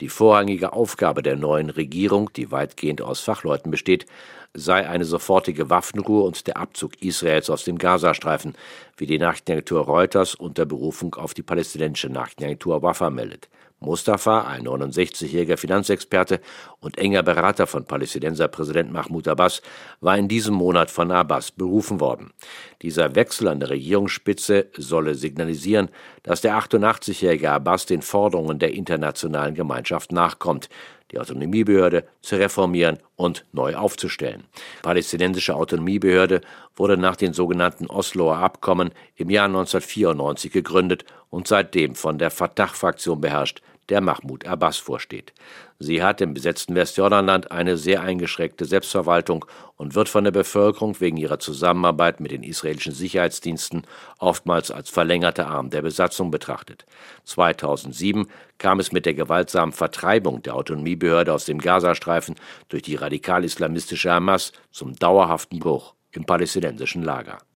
Die vorrangige Aufgabe der neuen Regierung, die weitgehend aus Fachleuten besteht, sei eine sofortige Waffenruhe und der Abzug Israels aus dem Gazastreifen, wie die Nachrichtenagentur Reuters unter Berufung auf die palästinensische Nachrichtenagentur Wafa meldet. Mustafa, ein 69-jähriger Finanzexperte und enger Berater von Palästinenserpräsident Mahmoud Abbas, war in diesem Monat von Abbas berufen worden. Dieser Wechsel an der Regierungsspitze solle signalisieren, dass der 88-jährige Abbas den Forderungen der internationalen Gemeinschaft nachkommt, die Autonomiebehörde zu reformieren und neu aufzustellen. Die palästinensische Autonomiebehörde wurde nach den sogenannten Osloer Abkommen im Jahr 1994 gegründet und seitdem von der Fatah-Fraktion beherrscht, der Mahmoud Abbas vorsteht. Sie hat im besetzten Westjordanland eine sehr eingeschränkte Selbstverwaltung und wird von der Bevölkerung wegen ihrer Zusammenarbeit mit den israelischen Sicherheitsdiensten oftmals als verlängerter Arm der Besatzung betrachtet. 2007 kam es mit der gewaltsamen Vertreibung der Autonomiebehörde aus dem Gazastreifen durch die radikal-islamistische Hamas zum dauerhaften Bruch im palästinensischen Lager.